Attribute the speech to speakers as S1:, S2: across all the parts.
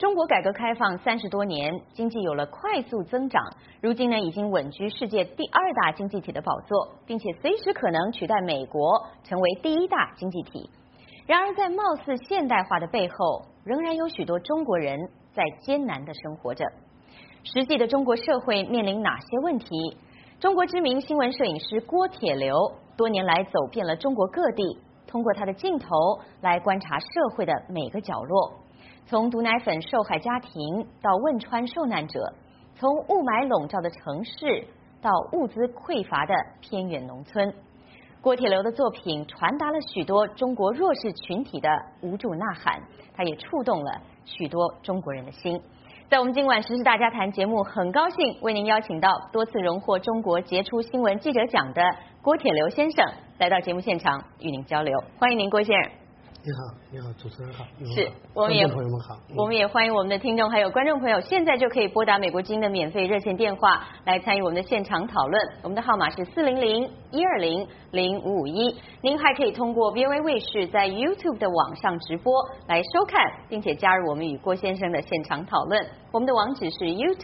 S1: 中国改革开放30多年，经济有了快速增长，如今呢已经稳居世界第2大经济体的宝座，并且随时可能取代美国成为第1大经济体。然而，在貌似现代化的背后，仍然有许多中国人在艰难地生活着。实际的中国社会面临哪些问题？中国知名新闻摄影师郭铁流多年来走遍了中国各地，通过他的镜头来观察社会的每个角落，从毒奶粉受害家庭到汶川受难者，从雾霾笼罩的城市到物资匮乏的偏远农村。郭铁流的作品传达了许多中国弱势群体的无助呐喊，他也触动了许多中国人的心。在我们今晚时事大家谈节目，很高兴为您邀请到多次荣获中国杰出新闻记者奖的郭铁流先生来到节目现场与您交流。欢迎您，郭先生。
S2: 你好，你好，主持人好。
S1: 是，我们也
S2: 朋友们好。
S1: 我们也欢迎我们的听众还有观众朋友，现在就可以拨打美国之音的免费热线电话来参与我们的现场讨论。我们的号码是400-120-0551。您还可以通过 VOA 卫视在 YouTube 的网上直播来收看，并且加入我们与郭先生的现场讨论。我们的网址是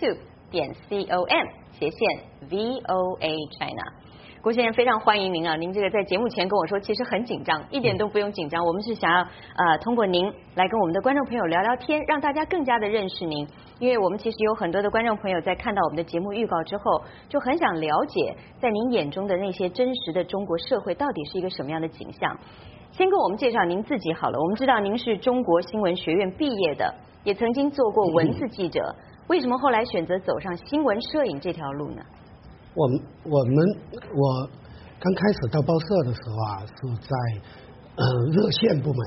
S1: youtube.com/VOA China。郭先生非常欢迎您啊！您这个在节目前跟我说，其实很紧张，一点都不用紧张。我们是想要通过您来跟我们的观众朋友聊聊天，让大家更加的认识您。因为我们其实有很多的观众朋友在看到我们的节目预告之后，就很想了解在您眼中的那些真实的中国社会到底是一个什么样的景象。先跟我们介绍您自己好了。我们知道您是中国新闻学院毕业的，也曾经做过文字记者，为什么后来选择走上新闻摄影这条路呢？
S2: 我刚开始到报社的时候啊，是在热线部门，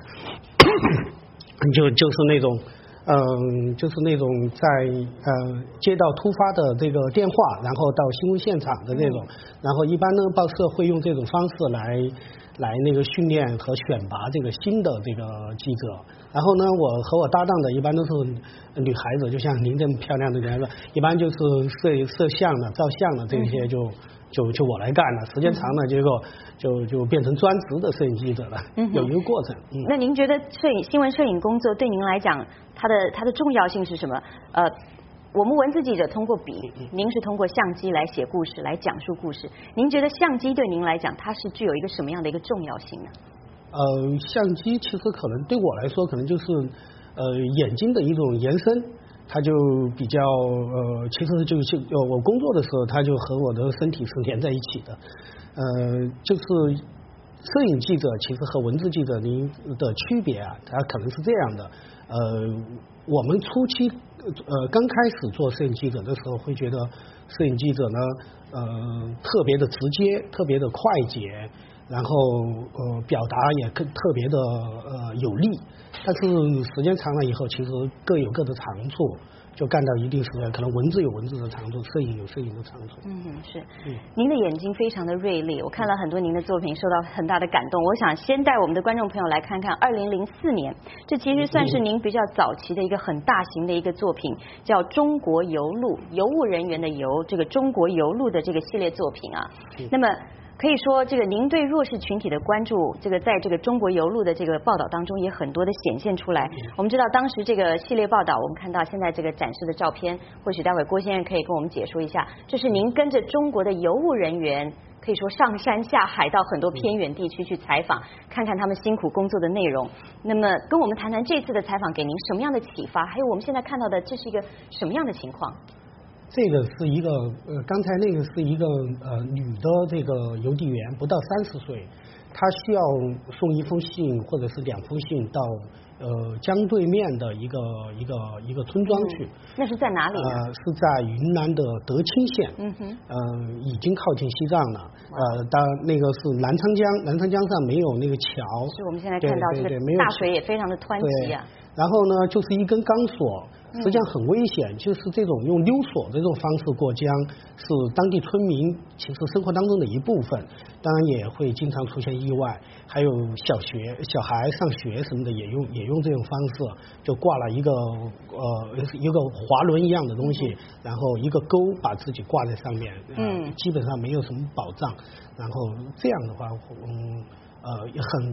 S2: 就是那种在接到突发的这个电话，然后到新闻现场的那种，然后一般呢报社会用这种方式来那个训练和选拔这个新的这个记者。然后呢，我和我搭档的一般都是女孩子，就像您这么漂亮的女孩子，一般就是摄像的、照相的这些就我来干了。时间长了，结果就变成专职的摄影记者了，有一个过程。
S1: 那您觉得新闻摄影工作对您来讲，它的重要性是什么？我们文字记者通过笔，您是通过相机来写故事、来讲述故事。您觉得相机对您来讲，它是具有一个什么样的一个重要性呢？
S2: 相机其实可能对我来说，可能就是眼睛的一种延伸，它就比较其实就是我工作的时候，它就和我的身体是连在一起的。就是摄影记者其实和文字记者您的区别啊，它可能是这样的。我们初期刚开始做摄影记者的时候，会觉得摄影记者呢特别的直接，特别的快捷。然后表达也特别的有力，但是时间长了以后，其实各有各的长处，就干到一定时间，可能文字有文字的长处，摄影有摄影的长处。
S1: 是。您的眼睛非常的锐利，我看了很多您的作品，受到很大的感动。我想先带我们的观众朋友来看看2004年，这其实算是您比较早期的一个很大型的一个作品，叫《中国邮路》，邮务人员的邮，这个中国邮路的这个系列作品啊。那么可以说，这个您对弱势群体的关注，这个在这个中国邮路的这个报道当中也很多的显现出来。我们知道当时这个系列报道，我们看到现在这个展示的照片，或许待会郭先生可以跟我们解说一下，这是您跟着中国的邮务人员，可以说上山下海到很多偏远地区去采访，看看他们辛苦工作的内容。那么跟我们谈谈这次的采访给您什么样的启发，还有我们现在看到的这是一个什么样的情况？
S2: 这个是一个刚才那个是一个女的这个邮递员，不到30岁，她需要送一封信或者是2封信到江对面的一个村庄去。
S1: 那是在哪里呢？
S2: 是在云南的德清县。已经靠近西藏了。当那个是南昌江上没有那个桥。
S1: 是我们现在看到这个大水也非常的湍急啊。
S2: 然后呢，就是一根钢索，实际上很危险，就是这种用溜索的这种方式过江，是当地村民其实生活当中的一部分，当然也会经常出现意外，还有小孩上学什么的也用这种方式，就挂了一个滑轮一样的东西，然后一个钩把自己挂在上面，基本上没有什么保障，然后这样的话，也很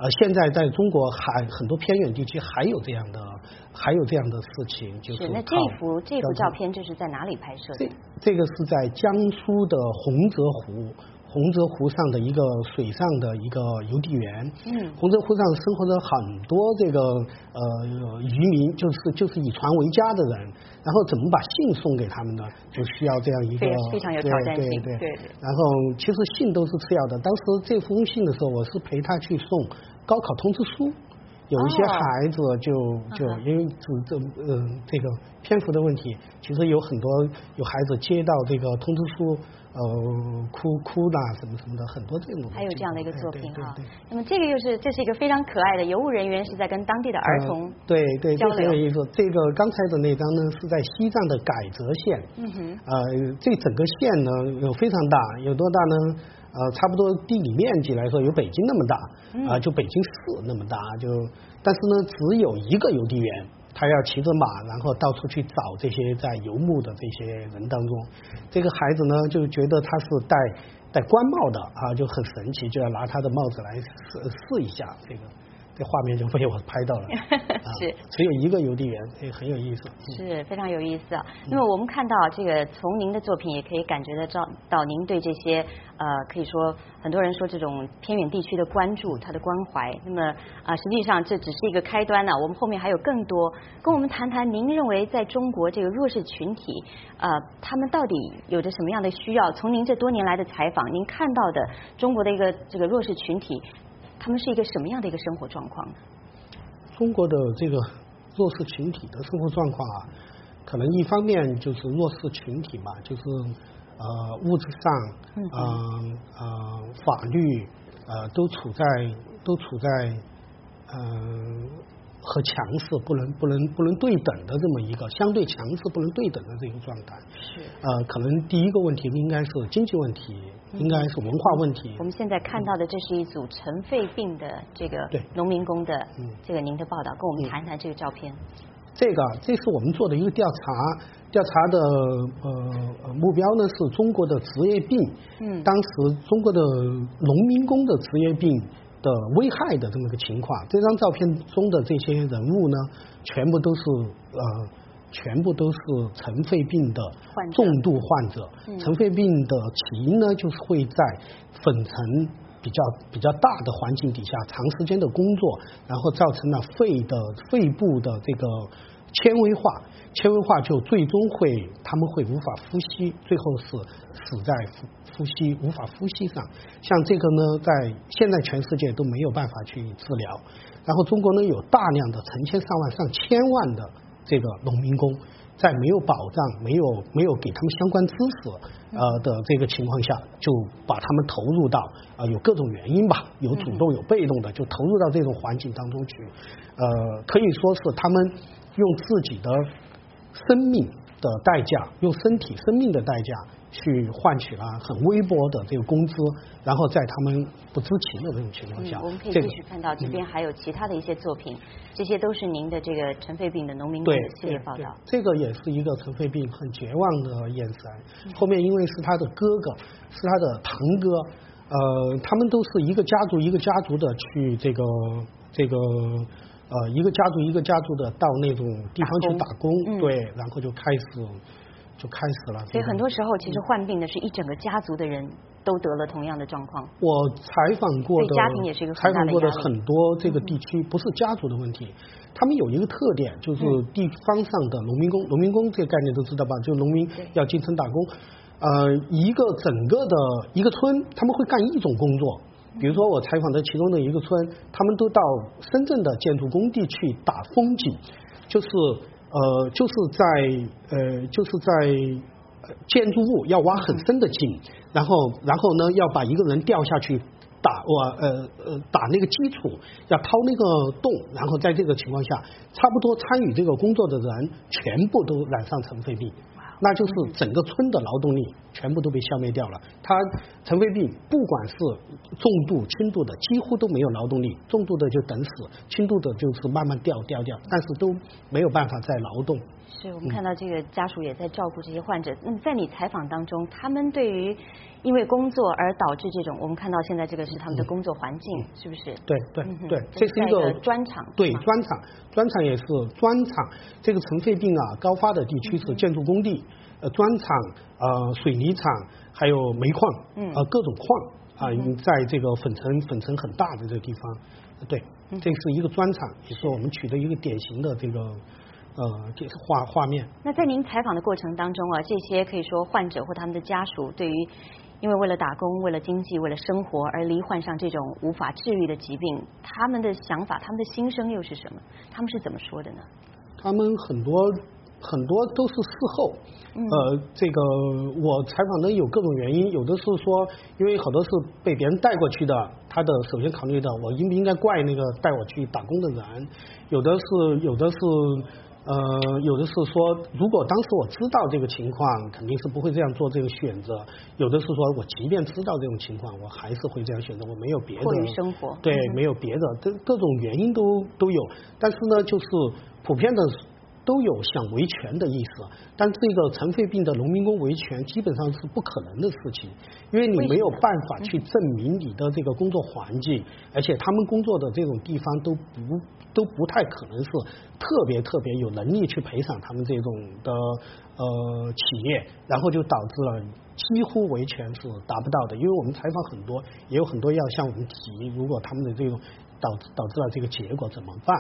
S2: 现在在中国很多偏远地区还有这样的事情，就是
S1: 那这幅照片这是在哪里拍摄的？
S2: 这个是在江苏的洪泽湖上的一个水上的一个邮递员。洪泽湖上生活着很多这个渔民，就是以船为家的人。然后怎么把信送给他们呢？就需要这样一个
S1: 非常有挑战性。对。
S2: 然后其实信都是次要的。当时这封信的时候，我是陪他去送高考通知书。有一些孩子就因为这个篇幅的问题，其实有很多有孩子接到这个通知书哭啦什么的，很多这种。
S1: 还有这样的一个作品哈。那么这是一个非常可爱的邮务人员是在跟当地的儿童
S2: 对
S1: 交流。
S2: 这很有意思。这个刚才的那张呢是在西藏的改泽县。这整个县呢有非常大，有多大呢？差不多地理面积来说有北京那么大，就北京市那么大，但是呢只有一个邮递员，他要骑着马，然后到处去找这些在游牧的这些人当中。这个孩子呢就觉得他是戴官帽的就很神奇，就要拿他的帽子来试一下。这画面就被我拍到了。
S1: 是
S2: 只有一个邮递员，很有意思。
S1: 是非常有意思啊。那么我们看到这个从您的作品也可以感觉得到您对这些可以说很多人说这种偏远地区的关注，他的关怀。那么实际上这只是一个开端呢，我们后面还有更多。跟我们谈谈您认为在中国这个弱势群体他们到底有着什么样的需要？从您这多年来的采访，您看到的中国的这个弱势群体，他们是一个什么样的一个生活状况呢？
S2: 中国的这个弱势群体的生活状况可能一方面就是弱势群体嘛，就是物质上法律都处在和强势不能对等的这么一个相对强势不能对等的这个状态。是。可能第一个问题应该是经济问题，应该是文化问题。
S1: 我们现在看到的这是一组尘肺病的这个农民工的这个您的报道，跟我们谈谈这个照片。
S2: 这是我们做的一个调查的目标呢是中国的职业病。当时中国的农民工的职业病的危害的这么个情况。这张照片中的这些人物呢，全部都是尘肺病的重度患者。尘肺病的起因呢，就是会在粉尘比较大的环境底下长时间的工作，然后造成了肺部的这个纤维化就最终他们会无法呼吸，最后是死在无法呼吸上。像这个呢，在现在全世界都没有办法去治疗。然后中国呢有大量的成千上万上千万的这个农民工，在没有保障没有给他们相关知识的这个情况下，就把他们投入到有各种原因吧，有主动有被动的，就投入到这种环境当中去。可以说是他们用自己的生命的代价，用身体生命的代价去换取了很微薄的这个工资，然后在他们不知情的这种情况下。
S1: 我们可以继续看到这边还有其他的一些作品，这些都是您的这个尘肺病的农民工的系列报道。
S2: 这个也是一个尘肺病很绝望的眼神。后面因为是他的哥哥，是他的堂哥，他们都是一个家族一个家族的去这个一个家族一个家族的到那种地方去打工。对，然后就开始了。
S1: 所以很多时候其实患病的是一整个家族的人都得了同样的状况。
S2: 我采访过的
S1: 家庭也是一个很大的压力。
S2: 很多这个地区不是家族的问题，他们有一个特点，就是地方上的农民工这个概念都知道吧，就农民要进城打工。一个整个的一个村，他们会干一种工作。比如说我采访的其中的一个村，他们都到深圳的建筑工地去打风井，就是在建筑物要挖很深的井，然后呢要把一个人吊下去打那个基础，要掏那个洞，然后在这个情况下，差不多参与这个工作的人全部都染上尘肺病。 那就是整个村的劳动力全部都被消灭掉了。它尘肺病不管是重度、轻度的，几乎都没有劳动力，重度的就等死，轻度的就是慢慢掉，但是都没有办法再劳动。
S1: 是我们看到这个家属也在照顾这些患者。那么在你采访当中，他们对于因为工作而导致这种，我们看到现在这个是他们的工作环境，是不是？
S2: 对，这是一个
S1: 专场。
S2: 对，专场也是专场。这个尘肺病啊高发的地区是建筑工地、砖厂、水泥厂，还有煤矿，各种矿啊，在这个粉尘很大的这个地方，对，这是一个专场，也是我们取得一个典型的这个。画面。那
S1: 在您采访的过程当中啊，这些可以说患者或他们的家属，对于因为为了打工、为了经济、为了生活而罹患上这种无法治愈的疾病，他们的想法、他们的心声又是什么？他们是怎么说的呢？
S2: 他们很多都是事后，这个我采访的有各种原因，有的是说，因为好多是被别人带过去的，他的首先考虑的我应不应该怪那个带我去打工的人，有的是说，如果当时我知道这个情况，肯定是不会这样做这个选择。有的是说我即便知道这种情况，我还是会这样选择，我没有别的。
S1: 迫于生活。
S2: 对，没有别的，各种原因都有。但是呢，就是普遍的都有想维权的意思。但这个尘肺病的农民工维权基本上是不可能的事情，因为你没有办法去证明你的这个工作环境，而且他们工作的这种地方都不太可能是特别有能力去赔偿他们这种的企业，然后就导致了几乎维权是达不到的。因为我们采访很多，也有很多要向我们提，如果他们的这种导致了这个结果怎么办？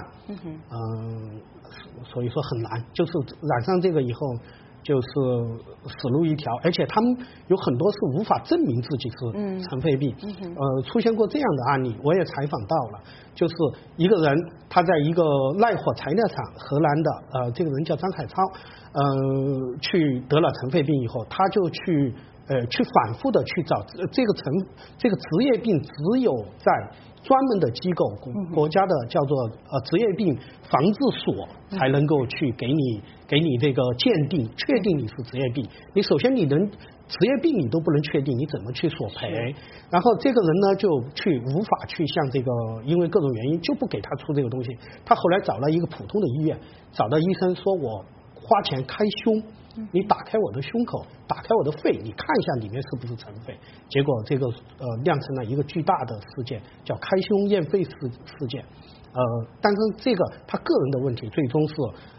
S2: 所以说很难，就是染上这个以后就是死路一条，而且他们有很多是无法证明自己是尘肺病。出现过这样的案例，我也采访到了，就是一个人他在一个耐火材料厂，荷兰的这个人叫张海超，去得了尘肺病以后，他就去反复的去找这个职业病，只有在专门的机构，国家的叫做职业病防治所才能够去给你这个鉴定，确定你是职业病。你首先你能职业病你都不能确定，你怎么去索赔？然后这个人呢就无法去向这个，因为各种原因就不给他出这个东西。他后来找了一个普通的医院，找到医生说我花钱开胸。你打开我的胸口，打开我的肺，你看一下里面是不是尘肺？结果这个酿成了一个巨大的事件，叫开胸验肺事件。但是这个他个人的问题，最终是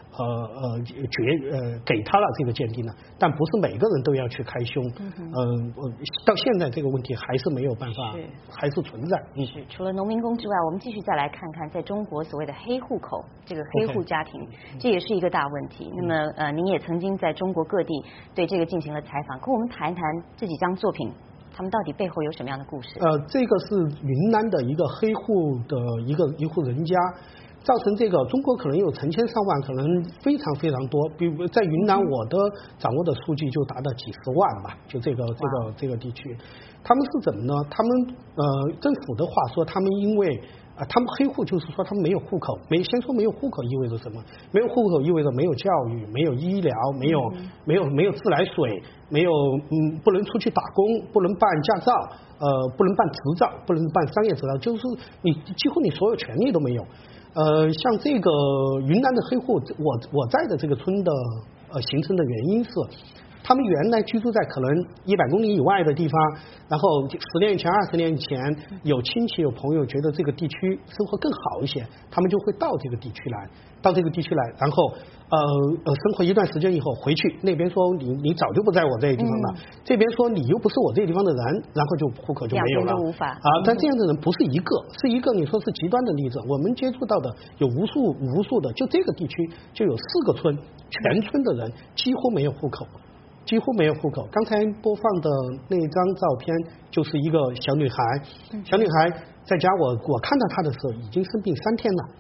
S2: 给他了这个鉴定了，但不是每个人都要去开胸。到现在这个问题还是没有办法，还是存在。
S1: 是除了农民工之外，我们继续再来看看，在中国所谓的黑户口，这个黑户家庭，这也是一个大问题。那么您也曾经在中国各地对这个进行了采访，跟我们谈谈这几张作品，他们到底背后有什么样的故事？
S2: 这个是云南的一个黑户的一户人家。造成这个中国可能有成千上万，可能非常多。比如在云南，我的掌握的数据就达到几十万吧，就这个地区，他们是怎么呢？他们政府的话说，他们因为他们黑户就是说他们没有户口，先说没有户口意味着什么？没有户口意味着没有教育，没有医疗，没有自来水，没有不能出去打工，不能办驾照，不能办执照，不能办商业执照，就是你几乎你所有权利都没有。像这个云南的黑户，我在的这个村的形成的原因是，他们原来居住在可能100公里以外的地方，然后10年以前、20年以前，有亲戚有朋友觉得这个地区生活更好一些，他们就会到这个地区来，然后生活一段时间以后回去，那边说你早就不在我这个地方了，这边说你又不是我这个地方的人，然后就户口就没有了。
S1: 无法
S2: 但这样的人不是一个，是一个你说是极端的例子，我们接触到的有无数的，就这个地区就有4个村，全村的人几乎没有户口。刚才播放的那张照片就是一个小女孩，在家我看到她的时候已经生病3天了，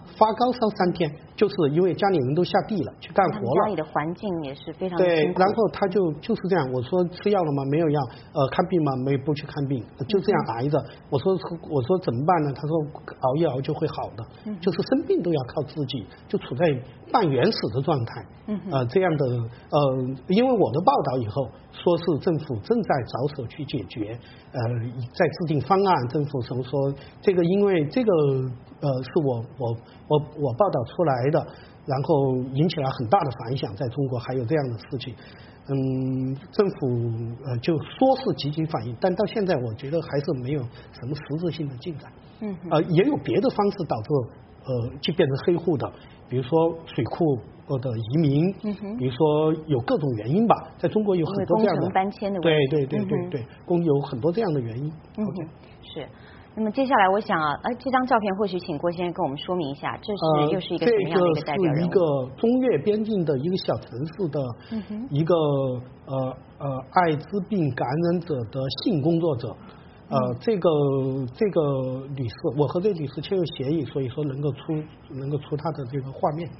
S2: 发高烧3天，就是因为家里人都下地了去干活了。
S1: 家里的环境也是非常
S2: 对，
S1: 辛苦。
S2: 然后他就是这样，我说吃药了吗？没有药。看病吗？不去看病，就这样挨着。我说怎么办呢？他说熬一熬就会好的，就是生病都要靠自己，就处在半原始的状态。这样的因为我的报道以后说是政府正在着手去解决，在制定方案。政府什么说这个，因为这个是我报道出来的，然后引起了很大的反响，在中国还有这样的事情。政府就说是积极反应，但到现在我觉得还是没有什么实质性的进展。也有别的方式导致就变成黑户的，比如说水库的移民，比如说有各种原因吧，在中国有很多这样的
S1: 工程搬迁的问题。
S2: 对，有很多这样的原因。
S1: 是。那么接下来我想这张照片或许请郭先生跟我们说明一下，这是又是一个什么样的一个代表人物？
S2: 这是一个中越边境的一个小城市的一个艾滋病感染者的性工作者。这个女士，我和这个女士签有协议，所以说能够出她的这个画面。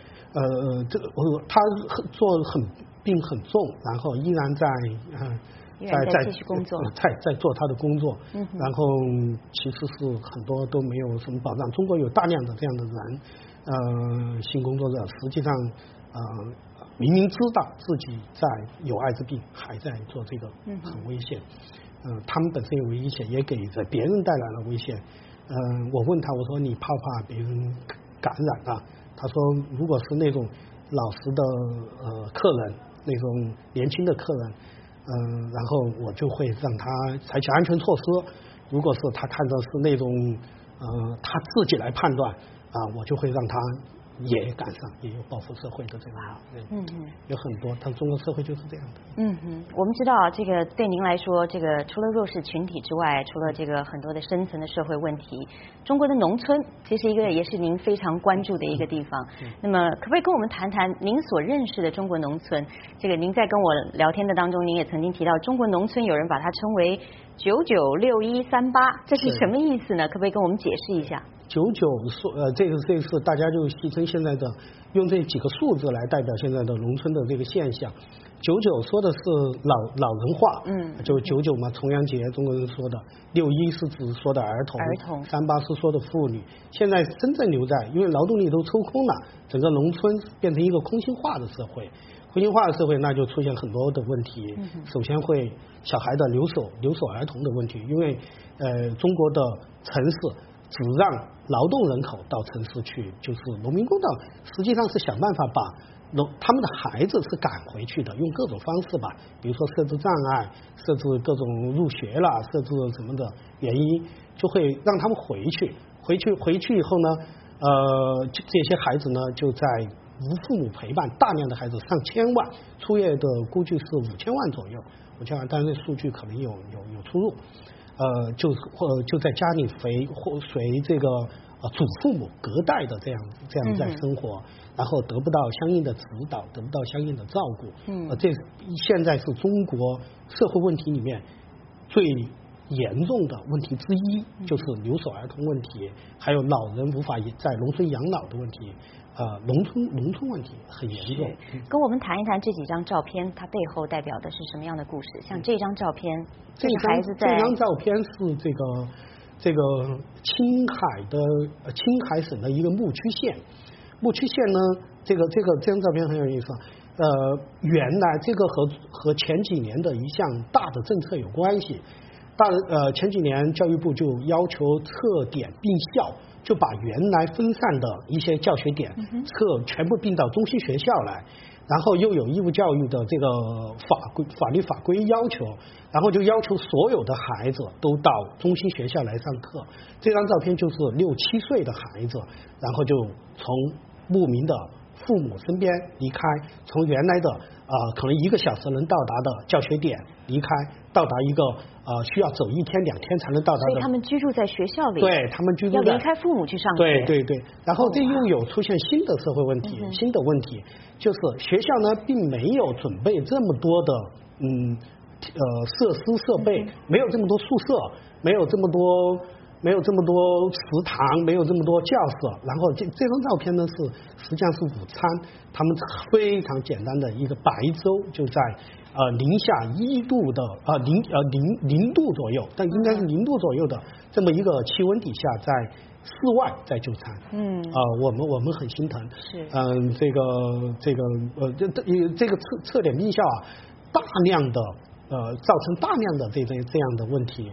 S2: 她病很重，然后依然在
S1: 继续工作，
S2: 在做他的工作，然后其实是很多都没有什么保障。中国有大量的这样的人，性工作者实际上明明知道自己有艾滋病，还在做这个，很危险。他们本身有危险，也给别人带来了危险。我问他，我说你怕不怕别人感染啊？他说如果是那种老实的客人，那种年轻的客人。然后我就会让他采取安全措施。如果是他看到是那种他自己来判断我就会让他也赶上，也有报复社会的这个有很多，但中国社会就是这样的。
S1: 我们知道这个对您来说，这个除了弱势群体之外，除了这个很多的深层的社会问题，中国的农村其实也是您非常关注的一个地方。那么可不可以跟我们谈谈您所认识的中国农村？这个您在跟我聊天的当中，您也曾经提到中国农村有人把它称为996138，这是什么意思呢？可不可以跟我们解释一下
S2: ？99说这是大家就戏称现在的用这几个数字来代表现在的农村的这个现象。99说的是老人化，就99嘛，重阳节中国人说的，61是指说的儿童，38是说的妇女。现在真正留在，因为劳动力都抽空了，整个农村变成一个空心化的社会。空心化的社会，那就出现很多的问题。首先会小孩的留守儿童的问题，因为中国的城市只让劳动人口到城市去，就是农民工岛，实际上是想办法把他们的孩子是赶回去的，用各种方式吧，比如说设置障碍，设置各种入学啦，设置什么的原因，就会让他们回去以后呢，这些孩子呢就在无父母陪伴，大量的孩子上千万，出院的估计是5000万左右，5000万，但是数据可能有出入。就在家里随这个祖父母隔代的这样在生活，然后得不到相应的指导，得不到相应的照顾。这现在是中国社会问题里面最严重的问题之一，就是留守儿童问题，还有老人无法在农村养老的问题。农村问题很严重。
S1: 跟我们谈一谈这几张照片，它背后代表的是什么样的故事？像这张照片，
S2: 这张照片是这个青海省的一个牧区县。牧区县呢，这张照片很有意思。原来这个和前几年的一项大的政策有关系。前几年教育部就要求撤点并校，就把原来分散的一些教学点全部并到中心学校来，然后又有义务教育的这个法律法规要求，然后就要求所有的孩子都到中心学校来上课。这张照片就是6、7岁的孩子，然后就从牧民的父母身边离开，从原来的可能1个小时能到达的教学点离开，到达一个需要走1天2天才能到达的。
S1: 所以他们居住在学校里。
S2: 对，他们居住在
S1: 要离开父母去上学。
S2: 对。然后这又有出现新的社会问题，新的问题就是学校呢并没有准备这么多的设施设备，没有这么多宿舍，没有这么多没有这么多食堂，没有这么多教室，然后这张照片呢实际上是午餐，他们非常简单的一个白粥，就在零下1度的零度左右，但应该是0度左右的这么一个气温底下，在室外在就餐。我们很心疼。
S1: 是。
S2: 这个测点命效啊，大量的造成大量的这样的问题。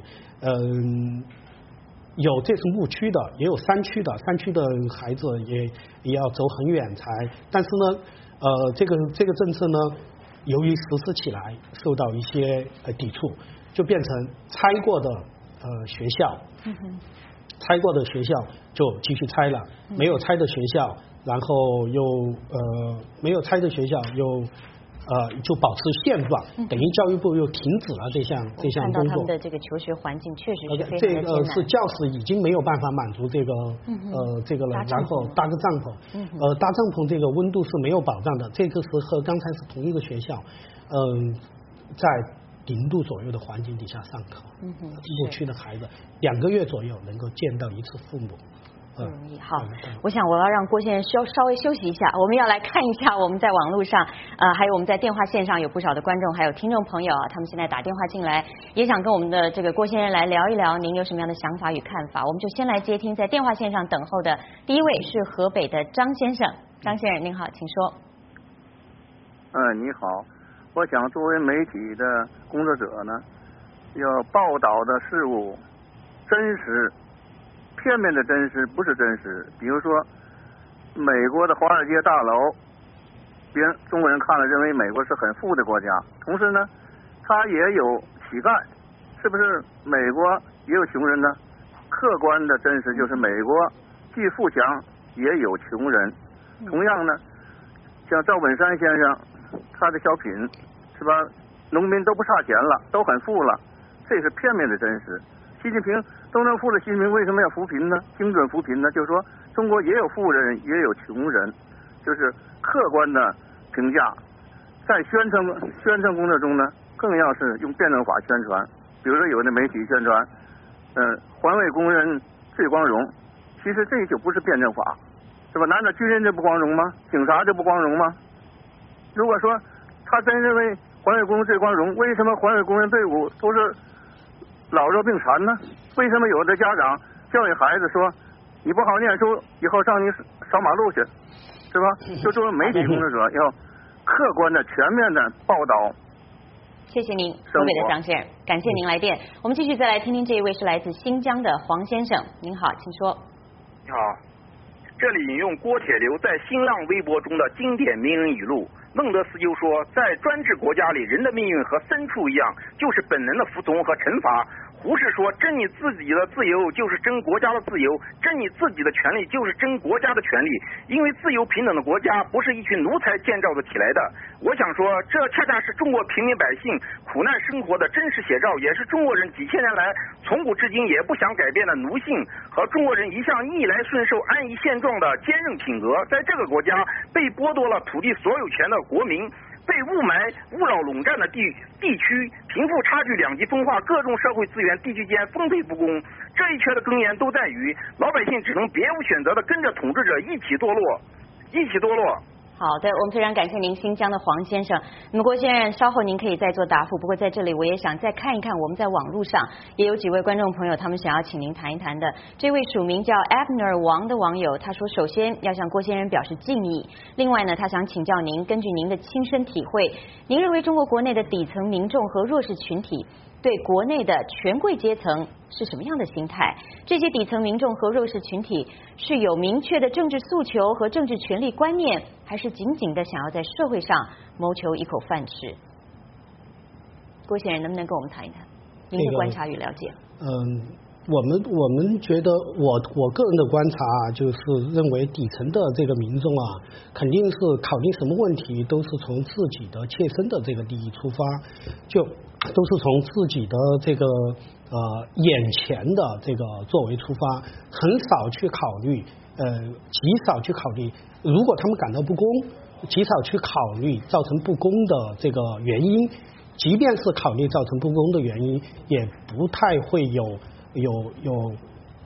S2: 有这是牧区的，也有山区的，山区的孩子也要走很远才。但是呢，这个政策呢，由于实施起来受到一些抵触，就变成拆过的学校，拆过的学校就继续拆了，没有拆的学校，然后又没有拆的学校又。就保持现状，等于教育部又停止了这项工作。
S1: 看到他们的这个求学环境确实是非常的艰难。
S2: 这个是教室已经没有办法满足这个这个了，然后搭个帐篷，搭帐篷这个温度是没有保障的。这个是和刚才是同一个学校，在0度左右的环境底下上课，牧区的孩子2个月左右能够见到一次父母。
S1: 不容易。好，我想我要让郭先生稍微休息一下，我们要来看一下我们在网络上还有我们在电话线上有不少的观众还有听众朋友啊，他们现在打电话进来，也想跟我们的这个郭先生来聊一聊，您有什么样的想法与看法？我们就先来接听在电话线上等候的第一位是河北的张先生。张先生您好，请说。
S3: 你好，我想作为媒体的工作者呢，要报道的事物真实。片面的真实不是真实，比如说美国的华尔街大楼，中国人看了认为美国是很富的国家，同时呢，它也有乞丐，是不是美国也有穷人呢？客观的真实就是美国既富强也有穷人。同样呢，像赵本山先生他的小品是吧，农民都不差钱了，都很富了，这是片面的真实。习近平都能富了，习近平为什么要扶贫呢？精准扶贫呢？就是说中国也有富人也有穷人，就是客观的评价。在宣传工作中呢，更要是用辩证法宣传。比如说有的媒体宣传环卫工人最光荣，其实这就不是辩证法，是吧？难道军人就不光荣吗？警察就不光荣吗？如果说他真认为环卫工人最光荣，为什么环卫工人队伍都是老弱病残呢？为什么有的家长教育孩子说你不好念书，以后上你扫马路去，是吧？就作为媒体工作者要客观的、全面的报道。
S1: 谢谢您，河北的张先生，感谢您来电。我们继续再来听听这一位是来自新疆的黄先生，您好，请说。
S4: 你好，这里引用郭铁流在新浪微博中的经典名人语录。孟德斯鸠说，在专制国家里，人的命运和牲畜一样，就是本能的服从和惩罚。胡适说，争你自己的自由就是争国家的自由，争你自己的权利就是争国家的权利，因为自由平等的国家不是一群奴才建造的起来的。我想说，这恰恰是中国平民百姓苦难生活的真实写照，也是中国人几千年来从古至今也不想改变的奴性和中国人一向逆来顺受、安于现状的坚韧品格。在这个国家被剥夺了土地所有权的国民，被雾霾勿扰笼罩的地区，贫富差距两极分化，各种社会资源地区间分配不公，这一切的根源都在于老百姓只能别无选择的跟着统治者一起堕落。
S1: 好的，我们非常感谢您，新疆的黄先生。那么郭先生，稍后您可以再做答复。不过在这里，我也想再看一看我们在网络上也有几位观众朋友，他们想要请您谈一谈的。这位署名叫 Abner 王的网友，他说：首先要向郭先生表示敬意。另外呢，他想请教您，根据您的亲身体会，您认为中国国内的底层民众和弱势群体对国内的权贵阶层是什么样的心态？这些底层民众和弱势群体是有明确的政治诉求和政治权利观念，还是仅仅的想要在社会上谋求一口饭吃？郭先生能不能跟我们谈一谈您的观察与了解？
S2: 我们觉得我个人的观察啊，就是认为底层的这个民众啊，肯定是考虑什么问题都是从自己的切身的这个利益出发，就都是从自己的这个眼前的这个作为出发，很少去考虑极少去考虑，如果他们感到不公，极少去考虑造成不公的这个原因，即便是考虑造成不公的原因，也不太会有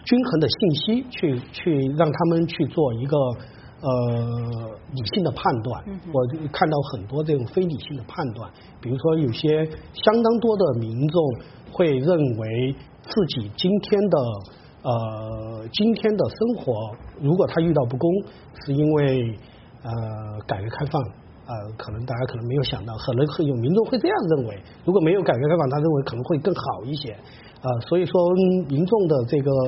S2: 均衡的信息去让他们去做一个理性的判断。我看到很多这种非理性的判断，比如说有些相当多的民众会认为自己今天的生活，如果他遇到不公，是因为改革开放。可能大家可能没有想到，可能有民众会这样认为，如果没有改革开放，他认为可能会更好一些。所以说民众的这个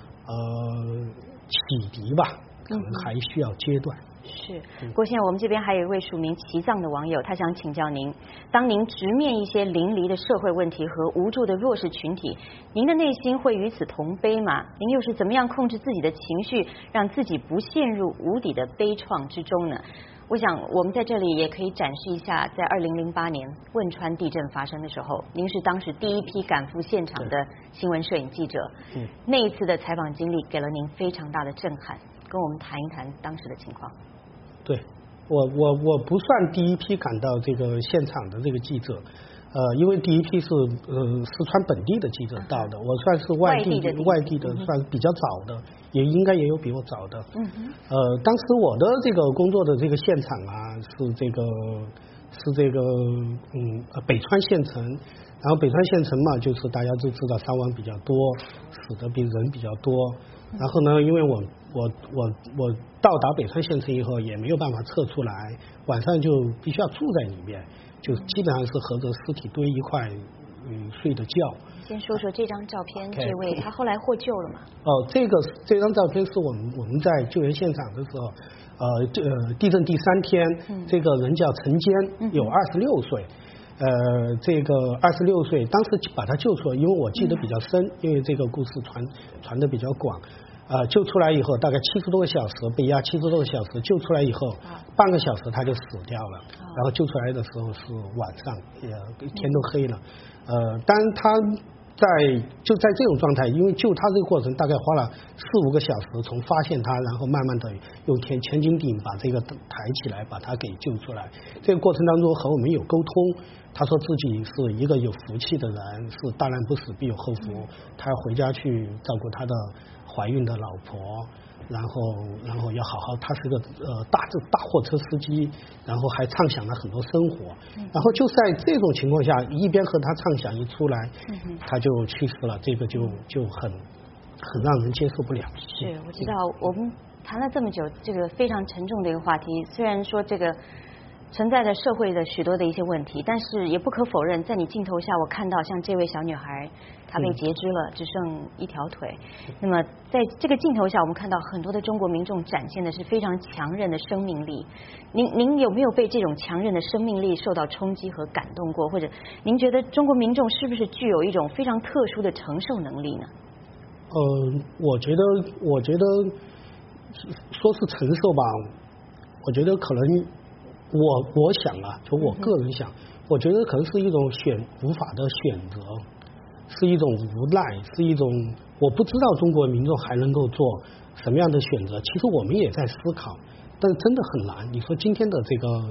S2: 启迪吧，可能还需要阶段。
S1: 是，郭先生，我们这边还有一位署名齐藏的网友，他想请教您，当您直面一些淋漓的社会问题和无助的弱势群体，您的内心会与此同悲吗？您又是怎么样控制自己的情绪，让自己不陷入无底的悲怆之中呢？我想我们在这里也可以展示一下，在2008年汶川地震发生的时候，您是当时第一批赶赴现场的新闻摄影记者。那一次的采访经历给了您非常大的震撼，跟我们谈一谈当时的情况。
S2: 对，我不算第一批赶到这个现场的这个记者，因为第一批是四川本地的记者到的，我算是外地的算是比较早的，也应该也有比我早的。当时我的这个工作的这个现场啊，是这个北川县城，然后北川县城嘛，就是大家都知道伤亡比较多，死的人比较多。然后呢，因为我到达北川县城以后也没有办法撤出来，晚上就必须要住在里面，就基本上是和着尸体堆一块睡的觉。
S1: 先说说这张照片，这位他后来获救了吗？
S2: 这张照片是我们在救援现场的时候，地震第3天，这个人叫陈坚，有26岁。这个26岁，当时把他救出来，因为我记得比较深，因为这个故事传得比较广。救出来以后，大概70多个小时，被压70多个小时，救出来以后，半个小时他就死掉了。然后救出来的时候是晚上，天都黑了。当然他就在这种状态，因为救他这个过程大概花了4、5个小时，从发现他，然后慢慢的用千斤顶把这个抬起来，把他给救出来。这个过程当中和我们有沟通，他说自己是一个有福气的人，是大难不死必有后福，他要回家去照顾他的怀孕的老婆，然后要好好，他是个大货车司机，然后还畅想了很多生活，然后就在这种情况下，一边和他畅想一出来，他就去世了，这个就很让人接受不了。
S1: 是，我知道我们谈了这么久，这个非常沉重的一个话题，虽然说这个存在着社会的许多的一些问题，但是也不可否认，在你镜头下我看到像这位小女孩，她被截肢了，只剩一条腿。那么在这个镜头下，我们看到很多的中国民众展现的是非常强韧的生命力。您有没有被这种强韧的生命力受到冲击和感动过？或者您觉得中国民众是不是具有一种非常特殊的承受能力呢？
S2: 我觉得说是承受吧，我觉得可能。我想啊，就我个人想，我觉得可能是一种无法的选择，是一种无奈，是一种我不知道中国民众还能够做什么样的选择。其实我们也在思考，但是真的很难。你说今天的这个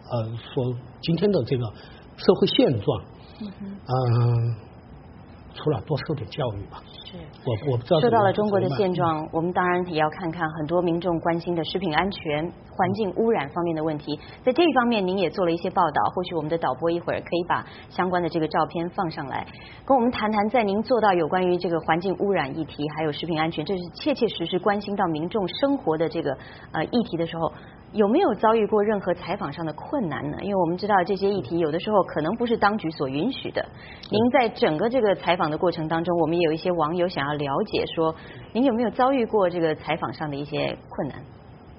S2: 社会现状，除了多受点教育吧。是，我不知道。
S1: 说到了中国的现状，我们当然也要看看很多民众关心的食品安全、环境污染方面的问题。在这一方面，您也做了一些报道，或许我们的导播一会儿可以把相关的这个照片放上来，跟我们谈谈，在您做到有关于这个环境污染议题，还有食品安全，这是切切实实关心到民众生活的这个议题的时候，有没有遭遇过任何采访上的困难呢？因为我们知道这些议题有的时候可能不是当局所允许的。您在整个这个采访的过程当中，我们也有一些网友想要了解说，您有没有遭遇过这个采访上的一些困难？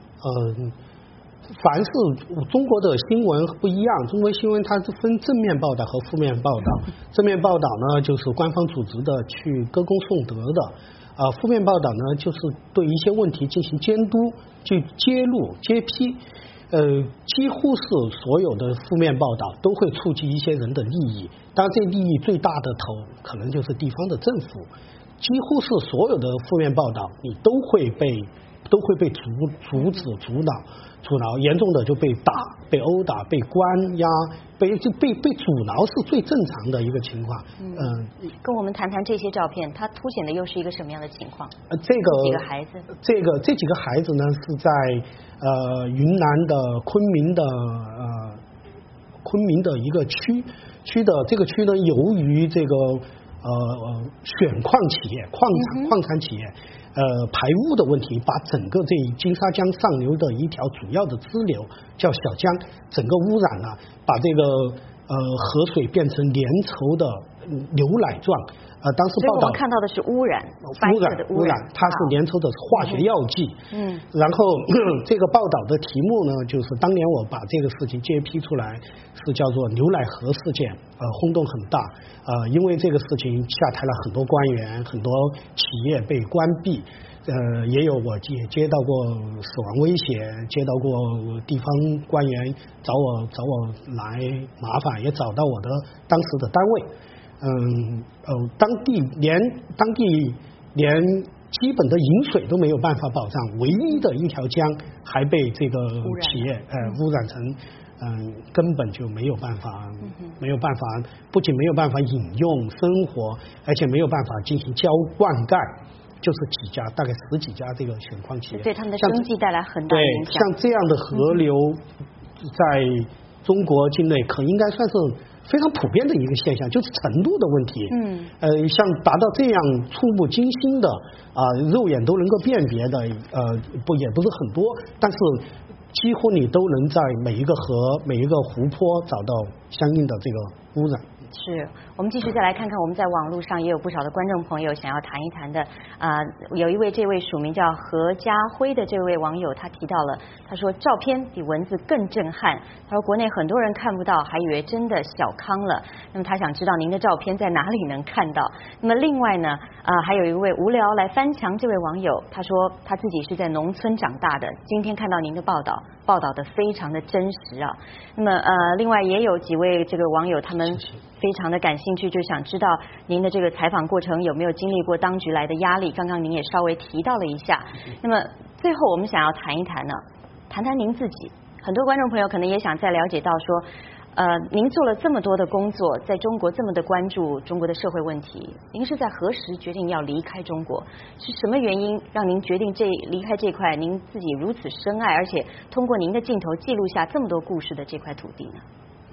S2: 凡是中国的新闻不一样，中国新闻它是分正面报道和负面报道。正面报道呢，就是官方组织的去歌功颂德的。负面报道呢，就是对一些问题进行监督、去揭露、揭批。几乎是所有的负面报道都会触及一些人的利益，当然这利益最大的头可能就是地方的政府。几乎是所有的负面报道，你都会被都会被阻止、阻挠，严重的就被打、被殴打、被关押、被阻挠是最正常的一个情况。
S1: 跟我们谈谈这些照片，它凸显的又是一个什么样的情况？
S2: 这
S1: 几个孩子，
S2: 这几个孩子呢是在云南的昆明的一个区的这个区呢，由于这个选矿企业、矿产企业排污的问题，把整个这金沙江上游的一条主要的支流叫小江，整个污染了，把这个河水变成粘稠的牛奶状。当时报道
S1: 我们看到的是污染，
S2: 它是粘稠的化学药剂。然后这个报道的题目呢，就是当年我把这个事情揭披出来，是叫做牛奶河事件，轰动很大。因为这个事情下台了很多官员，很多企业被关闭。也我也接到过死亡威胁，接到过地方官员找我来麻烦，也找到我的当时的单位。当地连基本的饮水都没有办法保障，唯一的一条江还被这个企业污染成根本就没有办法，不仅没有办法饮用生活，而且没有办法进行灌溉。就是几家，大概10几家这个选矿企业，
S1: 对他们的生计带来很大影响。
S2: 像这样的河流，在中国境内可应该算是非常普遍的一个现象，就是程度的问题。像达到这样触目惊心的肉眼都能够辨别的，也不是很多，但是几乎你都能在每一个河、每一个湖泊找到相应的这个污染。
S1: 是，我们继续再来看看，我们在网络上也有不少的观众朋友想要谈一谈的。有一位这位署名叫何家辉的这位网友，他提到了，他说照片比文字更震撼。他说国内很多人看不到，还以为真的小康了。那么他想知道您的照片在哪里能看到。那么另外呢，还有一位无聊来翻墙这位网友，他说他自己是在农村长大的，今天看到您的报道的非常的真实啊。那么另外也有几位这个网友，他们非常的感兴趣，就想知道您的这个采访过程有没有经历过当局来的压力。刚刚您也稍微提到了一下。那么最后我们想要谈一谈呢，谈谈您自己。很多观众朋友可能也想再了解到说，您做了这么多的工作，在中国这么的关注中国的社会问题，您是在何时决定要离开中国？是什么原因让您决定离开这块您自己如此深爱，而且通过您的镜头记录下这么多故事的这块土地呢？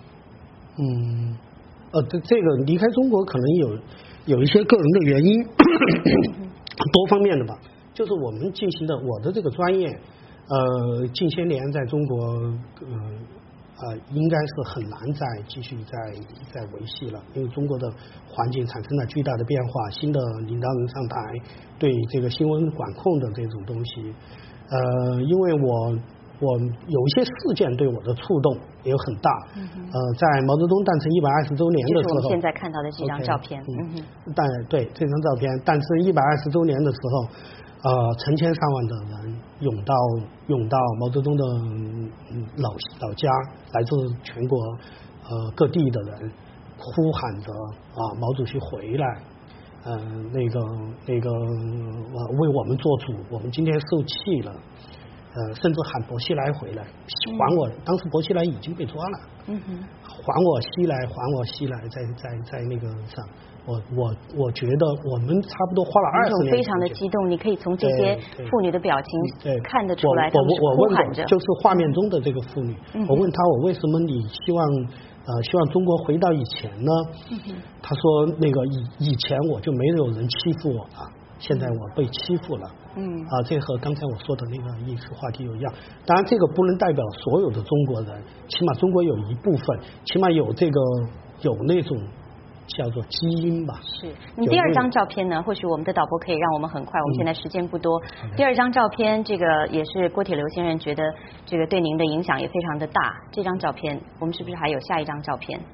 S2: 这个离开中国可能有一些个人的原因，多方面的吧。就是我们进行的我的这个专业，近些年在中国，应该是很难再继续再维系了，因为中国的环境产生了巨大的变化，新的领导人上台，对这个新闻管控的这种东西，因为我有一些事件对我的触动也有很大。在毛泽东诞辰120周年的时候，
S1: 就是我们现在看到的这张照片。
S2: 对这张照片，诞辰120周年的时候，成千上万的人涌到毛泽东的老家，来自全国各地的人呼喊着毛主席回来，那个为我们做主，我们今天受气了。甚至喊薄熙来回来，还我！当时薄熙来已经被抓了。还我熙来，还我熙来，在那个上，我觉得我们差不多花了20年，
S1: 非常的激动。你可以从这些妇女的表情看得出来，他们是呼喊着。
S2: 就是画面中的这个妇女，我问她，我为什么你希望中国回到以前呢？她说那个以前我就没有人欺负我了。现在我被欺负了，这和刚才我说的那个意识话题有一样。当然，这个不能代表所有的中国人，起码中国有一部分，起码有那种叫做基因吧。
S1: 是。那第二张照片呢？或许我们的导播可以让我们很快，我们现在时间不多。第二张照片，这个也是郭铁流先生觉得这个对您的影响也非常的大。这张照片，我们是不是还有下一张照片？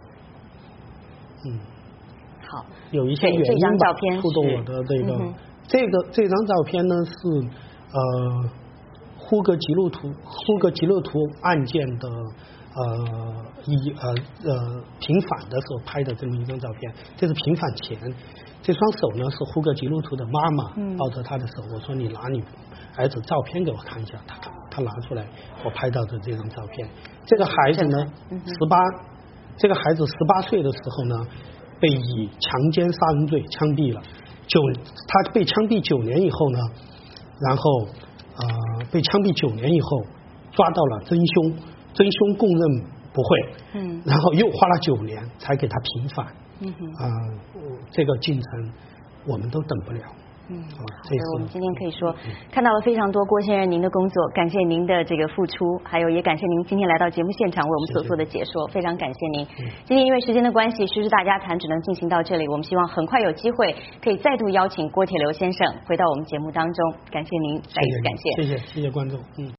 S1: 好，
S2: 有一些原因吧，触动我的这张照片呢是呼格吉路图案件的平反的时候拍的这么一张照片。这是平反前，这双手呢是呼格吉路图的妈妈抱着他的手，我说你拿你孩子照片给我看一下，他拿出来我拍到的这张照片。这个孩子呢这个孩子18岁的时候呢，被以强奸杀人罪枪毙了。他被枪毙9年以后呢，然后被枪毙9年以后抓到了真凶，真凶供认不讳，然后又花了9年才给他平反。这个进程我们都等不了。
S1: 所以我们今天可以说看到了非常多郭先生您的工作，感谢您的这个付出，还有也感谢您今天来到节目现场为我们所做的解说，非常感谢您。今天因为时间的关系，时事大家谈只能进行到这里，我们希望很快有机会可以再度邀请郭铁流先生回到我们节目当中，感谢您，再一次感谢，
S2: 谢谢观众。